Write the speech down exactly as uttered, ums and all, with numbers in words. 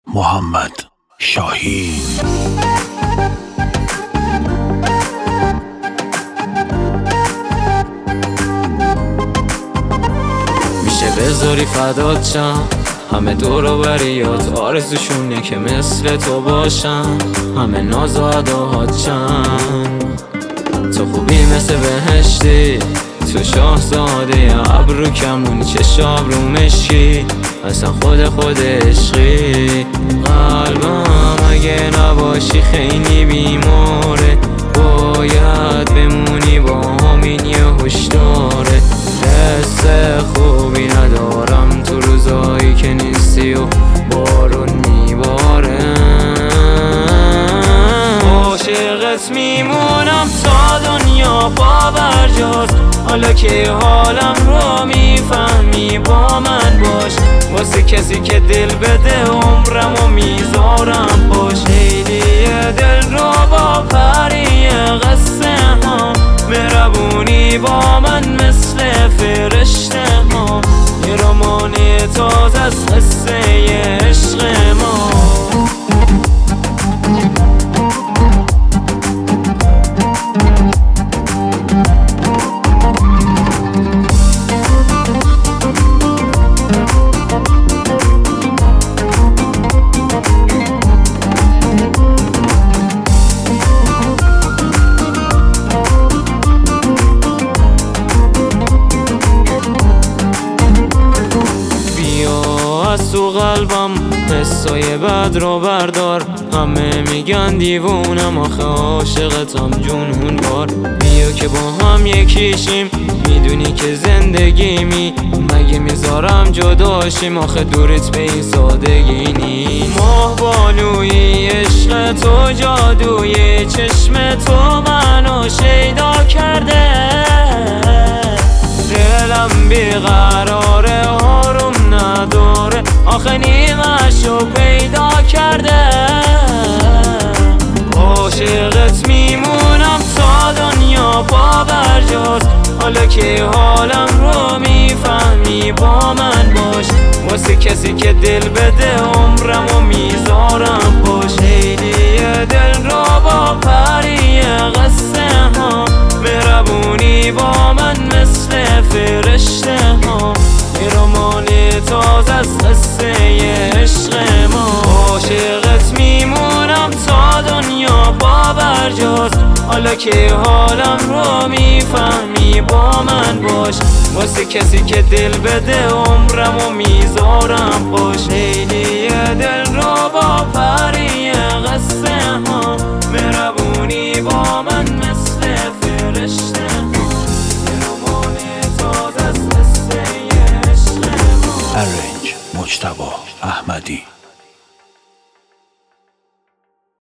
محمد شاهین. میشه بذاری فدات شم، همه دور و بریات آرزوشونه که مثل تو باشن، همه ناز و اداهات شن. تو خوبی مثل بهشتی، تو شاهزاده ابرو کمون چشاب رو مشکی، اصلا خود خود عشقی. قلبم اگه نباشی خیلی بیماره، باید بمونی با همین یه هشداره. حس خوبی ندارم تو روزایی که نیستی و بارون میباره. عاشقت میمونم تا دنیا پا برجاست، حالا که حالم رو میفهمی با من باش. واسه کسی که دل بده عمرم و میذارم باش. خیلی دل رو با پری قصه ها، مهربونی با من مثل فرشته ها، یه رمان تازه از قصه عشق ما. از تو قلبم حسای بد رو بردار، همه میگن دیوونم آخه عاشقتم جنون بار. بیا که با هم یکیشیم، میدونی که زندگیمی، مگه میذارم جداشیم آخه دورت به این سادگی نی. ماه بالوی عشق تو جادوی چشم تو منو شیدا کرده، دلم بیقراره آروم نداره آخه نیمشو پیدا کرده. عاشقت میمونم تا دنیا پا برجاست، حالا که حالم رو میفهمی با من باش. واسه کسی که دل بده عمرم و میذارم باش. خیلی دل رو با پری قصه ها، مهربونی با من مثل فرشته ها، یه رمان تازه از قصه عشق ما. عاشقت میمونم تا دنیا پا برجاست، حالا که حالم رو میفهمی با من باش. واسه کسی که دل بده عمرم و میذارم باش. خیلی دل رو با پری قصه ها، مهربونی با من مثل فرشته ها، یه رمان تازه از قصه عشق ما. ارنج مجتبی احمدی.